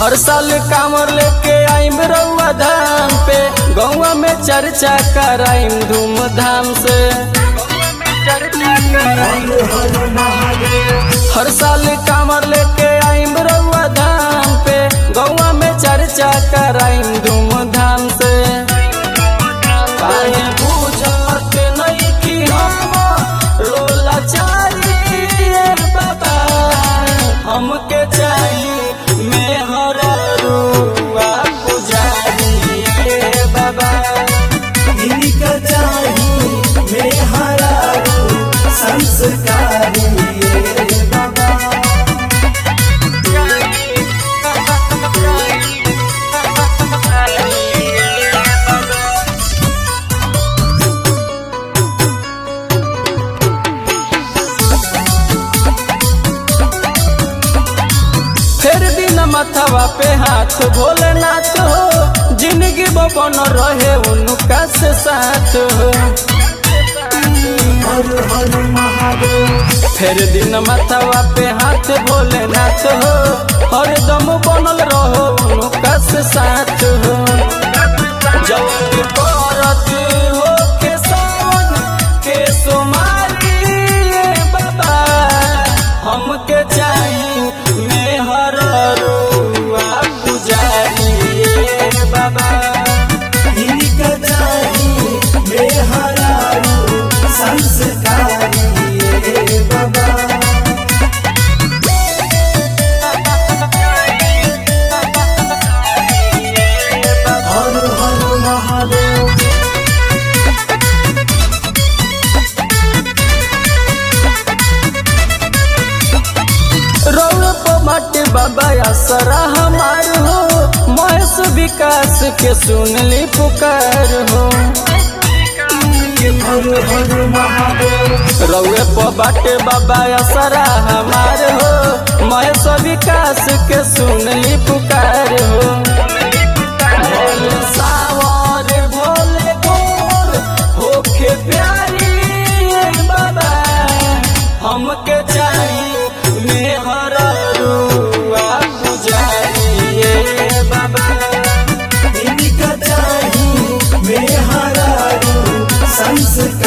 हर साल कांवर लेके आइम रउआ धाम पे, गौवा में चर्चा कराइम धूमधाम से। हर साल कांवर लेके आइम रउआ धाम पे, गौवा में चर्चा कराइम धूमधाम से। काहे बुझत नइखी हम रोला चाहिए बाबा, हमके चाहिए मेहर रुआ पुजारी बाबा। इनका चाहिए मेहर संस्कारी बाबा। फेर दिन मथवा पे हाथ भोलेनाथ हो, जिंदगी बन रहे उनका से साथ हो। हर हर महादेव। फेर दिन मथवा पे हाथ भोलेनाथ हो, हरदम बनल रहो उनका से साथ हो। जब करत हो के सावन के सोमारी बाबा, हमके चाहिए मेहर रुआ पुजारी बाबा। इनका चाहिए मेहर संस्कारी बाबा। हर हर महादेव। रउआ पमाटे बाबा असरा हमार हो, महेश विकास के सुनली पुकार हो। हर हर महादेव। रउए पबाटे बाबा असरा हमार हो, महेश विकास के सुनली पुकार हो। भोले सावर भोले गोर होखे प्यारी बाबा, हमके चाहिए मेहर रुआ पुजारी बाबा। इनका चाहिए मेहर संस्कारी।